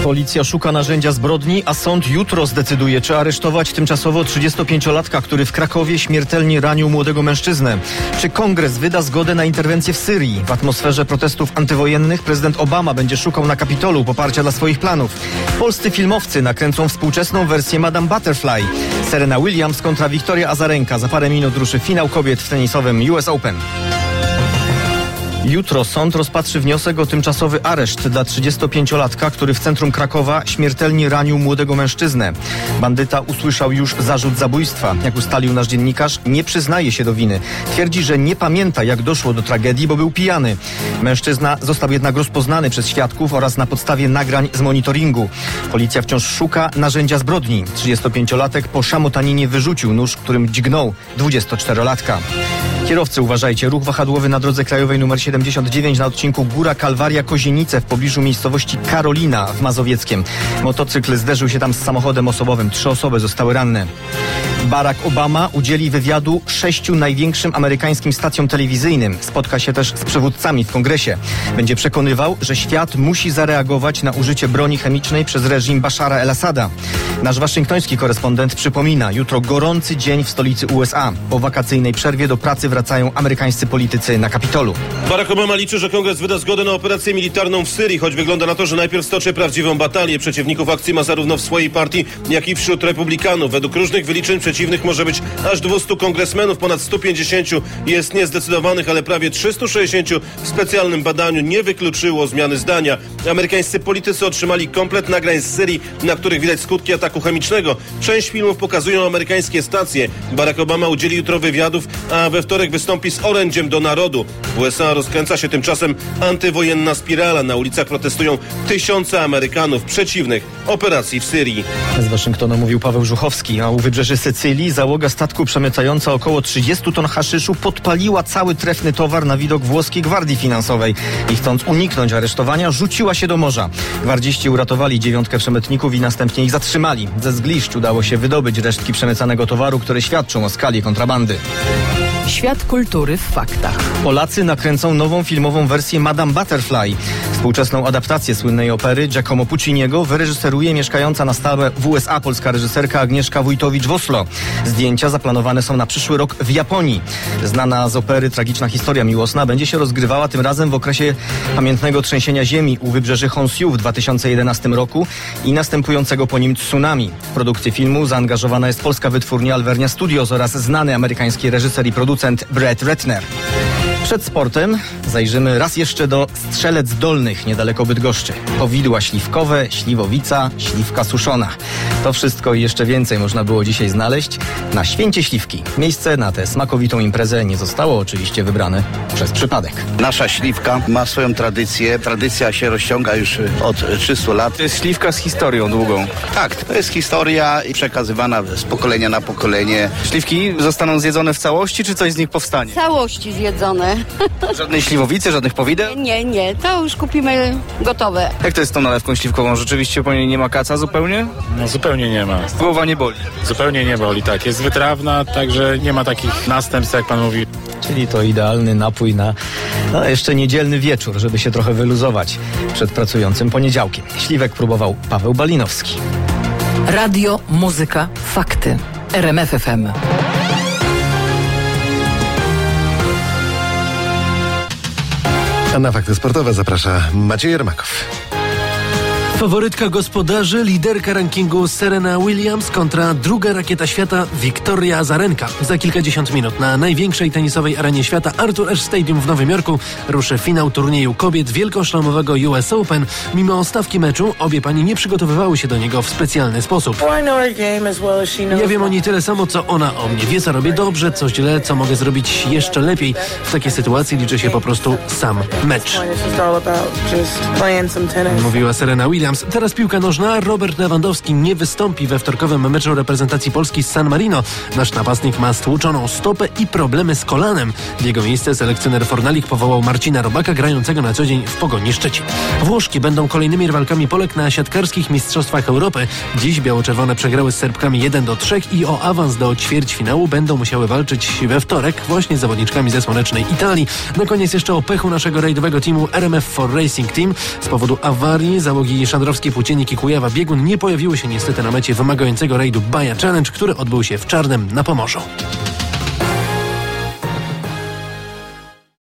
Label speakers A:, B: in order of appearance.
A: Policja szuka narzędzia zbrodni, a sąd jutro zdecyduje, czy aresztować tymczasowo 35-latka, który w Krakowie śmiertelnie ranił młodego mężczyznę. Czy Kongres wyda zgodę na interwencję w Syrii? W atmosferze protestów antywojennych prezydent Obama będzie szukał na Kapitolu poparcia dla swoich planów. Polscy filmowcy nakręcą współczesną wersję Madame Butterfly. Serena Williams kontra Wiktoria Azarenka. Za parę minut ruszy finał kobiet w tenisowym US Open. Jutro sąd rozpatrzy wniosek o tymczasowy areszt dla 35-latka, który w centrum Krakowa śmiertelnie ranił młodego mężczyznę. Bandyta usłyszał już zarzut zabójstwa. Jak ustalił nasz dziennikarz, nie przyznaje się do winy. Twierdzi, że nie pamięta, jak doszło do tragedii, bo był pijany. Mężczyzna został jednak rozpoznany przez świadków oraz na podstawie nagrań z monitoringu. Policja wciąż szuka narzędzia zbrodni. 35-latek po szamotaninie wyrzucił nóż, którym dźgnął 24-latka. Kierowcy, uważajcie, ruch wahadłowy na drodze krajowej nr 79 na odcinku Góra Kalwaria-Kozienice w pobliżu miejscowości Karolina w Mazowieckiem. Motocykl zderzył się tam z samochodem osobowym. 3 osoby zostały ranne. Barack Obama udzieli wywiadu 6 największym amerykańskim stacjom telewizyjnym. Spotka się też z przywódcami w kongresie. Będzie przekonywał, że świat musi zareagować na użycie broni chemicznej przez reżim Bashara el-Assada. Nasz waszyngtoński korespondent przypomina, jutro gorący dzień w stolicy USA. Po wakacyjnej przerwie do pracy wracają amerykańscy politycy na Kapitolu.
B: Barack Obama liczy, że Kongres wyda zgodę na operację militarną w Syrii, choć wygląda na to, że najpierw stoczy prawdziwą batalię. Przeciwników akcji ma zarówno w swojej partii, jak i wśród republikanów. Według różnych wyliczeń przeciwnych może być aż 200 kongresmenów, ponad 150 jest niezdecydowanych, ale prawie 360 w specjalnym badaniu nie wykluczyło zmiany zdania. Amerykańscy politycy otrzymali komplet nagrań z Syrii, na których widać skutki ataku chemicznego. Część filmów pokazują amerykańskie stacje. Barack Obama udzieli jutro wywiadów, a we wtorek wystąpi z orędziem do narodu. W USA rozkręca się tymczasem antywojenna spirala. Na ulicach protestują tysiące Amerykanów przeciwnych operacji w Syrii.
A: Z Waszyngtonu mówił Paweł Żuchowski, a u wybrzeży Sycylii załoga statku przemycająca około 30 ton haszyszu podpaliła cały trefny towar na widok włoskiej gwardii finansowej i chcąc uniknąć aresztowania, rzuciła się do morza. Gwardziści uratowali 9 przemytników i następnie ich zatrzymali. Ze zgliszcz udało się wydobyć resztki przemycanego towaru, które świadczą o skali kontrabandy.
C: Świat kultury w faktach.
A: Polacy nakręcą nową filmową wersję Madame Butterfly. Współczesną adaptację słynnej opery Giacomo Pucciniego wyreżyseruje mieszkająca na stałe w USA polska reżyserka Agnieszka Wójtowicz w Oslo. Zdjęcia zaplanowane są na przyszły rok w Japonii. Znana z opery tragiczna historia miłosna będzie się rozgrywała tym razem w okresie pamiętnego trzęsienia ziemi u wybrzeży Honshu w 2011 roku i następującego po nim tsunami. W produkcję filmu zaangażowana jest polska wytwórnia Alvernia Studios oraz znany amerykański reżyser i producent Brett Ratner. Przed sportem zajrzymy raz jeszcze do Strzelec Dolnych, niedaleko Bydgoszczy. Powidła śliwkowe, śliwowica, śliwka suszona. To wszystko i jeszcze więcej można było dzisiaj znaleźć na Święcie Śliwki. Miejsce na tę smakowitą imprezę nie zostało oczywiście wybrane przez przypadek.
D: Nasza śliwka ma swoją tradycję. Tradycja się rozciąga już od 300 lat.
E: To jest śliwka z historią długą.
D: Tak, to jest historia przekazywana z pokolenia na pokolenie.
E: Śliwki zostaną zjedzone w całości, czy coś z nich powstanie?
F: W całości zjedzone.
E: Żadnej śliwowicy, żadnych powideł?
F: Nie, to już kupimy gotowe.
E: Jak to jest z tą nalewką śliwkową? Rzeczywiście po niej nie ma kaca zupełnie?
G: No zupełnie nie ma.
E: Głowa nie boli?
G: Zupełnie nie boli, tak. Jest wytrawna, także nie ma takich następstw, jak pan mówi.
A: Czyli to idealny napój na jeszcze niedzielny wieczór, żeby się trochę wyluzować przed pracującym poniedziałkiem. Śliwek próbował Paweł Balinowski.
C: Radio, muzyka, fakty. RMF FM.
H: A na fakty sportowe zaprasza Maciej Jermakow.
I: Faworytka gospodarzy, liderka rankingu Serena Williams kontra druga rakieta świata Wiktoria Azarenka. Za kilkadziesiąt minut na największej tenisowej arenie świata Arthur Ashe Stadium w Nowym Jorku ruszy finał turnieju kobiet wielkoszlemowego US Open. Mimo stawki meczu obie pani nie przygotowywały się do niego w specjalny sposób. Ja wiem o niej tyle samo, co ona o mnie. Wie, co robię dobrze, co źle, co mogę zrobić jeszcze lepiej. W takiej sytuacji liczy się po prostu sam mecz. Mówiła Serena Williams. Teraz piłka nożna. Robert Lewandowski nie wystąpi we wtorkowym meczu reprezentacji Polski z San Marino. Nasz napastnik ma stłuczoną stopę i problemy z kolanem. W jego miejsce selekcjoner Fornalik powołał Marcina Robaka, grającego na co dzień w Pogoni Szczecin. Włoszki będą kolejnymi rywalkami Polek na siatkarskich mistrzostwach Europy. Dziś biało-czerwone przegrały z Serbkami 1-3 i o awans do ćwierćfinału będą musiały walczyć we wtorek właśnie z zawodniczkami ze słonecznej Italii. Na koniec jeszcze o pechu naszego rajdowego teamu RMF4 Racing Team. Z powodu awarii załogi Aleksandrowskie, Płóciennik i Kujawa Biegun nie pojawiły się niestety na mecie wymagającego rajdu Baja Challenge, który odbył się w Czarnem na Pomorzu.